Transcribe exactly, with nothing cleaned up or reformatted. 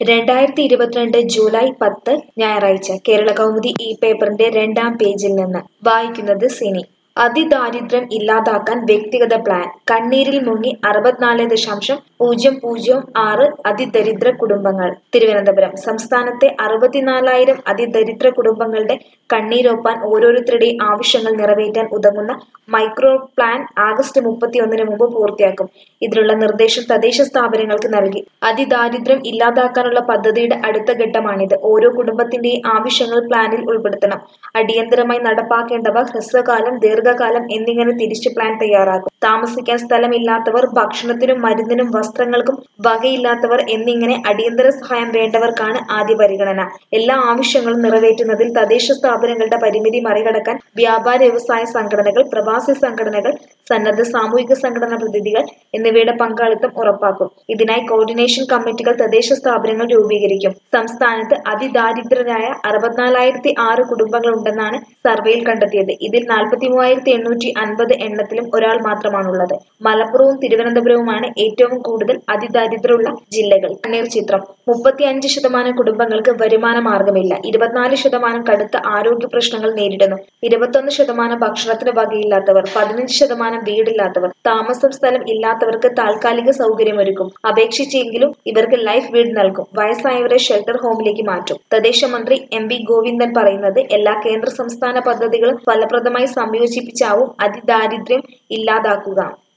രണ്ടായിരത്തി ഇരുപത്തിരണ്ട് ജൂലൈ പത്ത് ഞായറാഴ്ച കേരളകൗമുദി ഈ പേപ്പറിന്റെ രണ്ടാം പേജിൽ നിന്ന് വായിക്കുന്നത് സിനി. അതിദാരിദ്ര്യം ഇല്ലാതാക്കാൻ വ്യക്തിഗത പ്ലാൻ. കണ്ണീരിൽ മുങ്ങി അറുപത്തിനാല് ദശാംശം പൂജ്യം പൂജ്യം ആറ് അതിദരിദ്ര കുടുംബങ്ങൾ. തിരുവനന്തപുരം സംസ്ഥാനത്തെ അറുപത്തിനാലായിരം അതിദരിദ്ര കുടുംബങ്ങളുടെ കണ്ണീരൊപ്പാൻ ഓരോരുത്തരുടെയും ആവശ്യങ്ങൾ നിറവേറ്റാൻ ഉതകുന്ന മൈക്രോ പ്ലാൻ ആഗസ്റ്റ് മുപ്പത്തിയൊന്നിന് മുമ്പ് പൂർത്തിയാക്കും. ഇതിനുള്ള നിർദ്ദേശം തദ്ദേശ സ്ഥാപനങ്ങൾക്ക് നൽകി. അതിദാരിദ്ര്യം ഇല്ലാതാക്കാനുള്ള പദ്ധതിയുടെ അടുത്ത ഘട്ടമാണിത്. ഓരോ കുടുംബത്തിന്റെയും ആവശ്യങ്ങൾ പ്ലാനിൽ ഉൾപ്പെടുത്തണം. അടിയന്തരമായി നടപ്പാക്കേണ്ടവ ഹ്രസ്വകാലം, ദീർഘകാലം എന്നിങ്ങനെ തിരിച്ച് പ്ലാൻ തയ്യാറാക്കും. താമസിക്കാൻ സ്ഥലമില്ലാത്തവർ, ഭക്ഷണത്തിനും മരുന്നിനും വസ്ത്രങ്ങൾക്കും വകയില്ലാത്തവർ എന്നിങ്ങനെ അടിയന്തര സഹായം വേണ്ടവർക്കാണ് ആദ്യ പരിഗണന. എല്ലാ ആവശ്യങ്ങളും നിറവേറ്റുന്നതിൽ തദ്ദേശ സ്ഥാപനങ്ങളുടെ പരിമിതി മറികടക്കാൻ വ്യാപാര വ്യവസായ സംഘടനകൾ, പ്രവാസി സംഘടനകൾ, സന്നദ്ധ സാമൂഹിക സംഘടനാ പ്രതിനിധികൾ എന്നിവയുടെ പങ്കാളിത്തം ഉറപ്പാക്കും. ഇതിനായി കോർഡിനേഷൻ കമ്മിറ്റികൾ തദ്ദേശ സ്ഥാപനങ്ങൾ രൂപീകരിക്കും. സംസ്ഥാനത്ത് അതിദാരിദ്രരായ അറുപത്തിനാലായിരത്തി ആറ് കുടുംബങ്ങളുണ്ടെന്നാണ് സർവേയിൽ കണ്ടെത്തിയത്. ഇതിൽ നാൽപ്പത്തി മൂവായിരത്തി എണ്ണൂറ്റി അൻപത് എണ്ണത്തിലും ഒരാൾ മാത്രമാണുള്ളത്. മലപ്പുറവും തിരുവനന്തപുരവുമാണ് ഏറ്റവും കൂടുതൽ അതിദാരിദ്ര്യമുള്ള ജില്ലകൾ. കണ്ണീർ ചിത്രം. മുപ്പത്തിയഞ്ച് ശതമാനം കുടുംബങ്ങൾക്ക് വരുമാന മാർഗമില്ല. ഇരുപത്തിനാല് ശതമാനം കടുത്ത ആരോഗ്യ പ്രശ്നങ്ങൾ നേരിടുന്നു. ഇരുപത്തൊന്ന് ശതമാനം ഭക്ഷണത്തിന് വകയില്ലാത്തവർ. പതിനഞ്ച് ശതമാനം വീടില്ലാത്തവർ. താമസം സ്ഥലം ഇല്ലാത്തവർക്ക് താൽക്കാലിക സൗകര്യമൊരുക്കും. അപേക്ഷിച്ചെങ്കിലും ഇവർക്ക് ലൈഫ് വീട് നൽകും. വയസ്സായവരെ ഷെൽട്ടർ ഹോമിലേക്ക് മാറ്റും. തദ്ദേശ മന്ത്രി എം വി ഗോവിന്ദൻ പറയുന്നത് എല്ലാ കേന്ദ്ര സംസ്ഥാന പദ്ധതികളും ഫലപ്രദമായി സംയോജിപ്പിച്ചാവും അതിദാരിദ്ര്യം ഇല്ലാതാക്കുക.